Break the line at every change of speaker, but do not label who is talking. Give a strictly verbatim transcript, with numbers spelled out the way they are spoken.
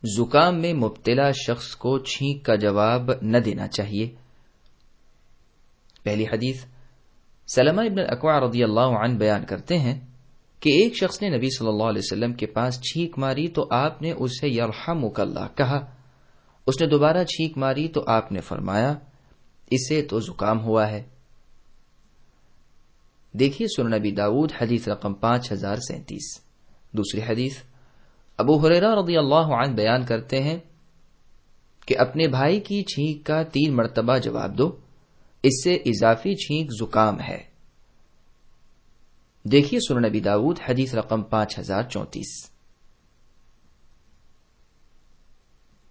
जुकाम में मुब्तला शख्स को छींक का जवाब न देना चाहिए। पहली हदीस सलमा इब्न अक्वा रदियल्लाहु अन्हु बयान करते हैं कि एक शख्स ने नबी सल्लल्लाहु अलैहि वसल्लम के पास छींक मारी तो आपने उसे यरहमुकल्लाह कहा। उसने दोबारा छींक मारी तो आपने फरमाया, इसे तो जुकाम हुआ है। देखिए सुनन नबी दाऊद हदीस रकम पांच हजार सैंतीस। दूसरी हदीस अबू हुरैरा रदियल्लाहु अन्हु बयान करते हैं कि अपने भाई की छींक का तीन मर्तबा जवाब दो, इससे इजाफी छींक जुकाम है। देखिए सुनन नबी दाऊद हदीस रकम पांच हजार चौंतीस।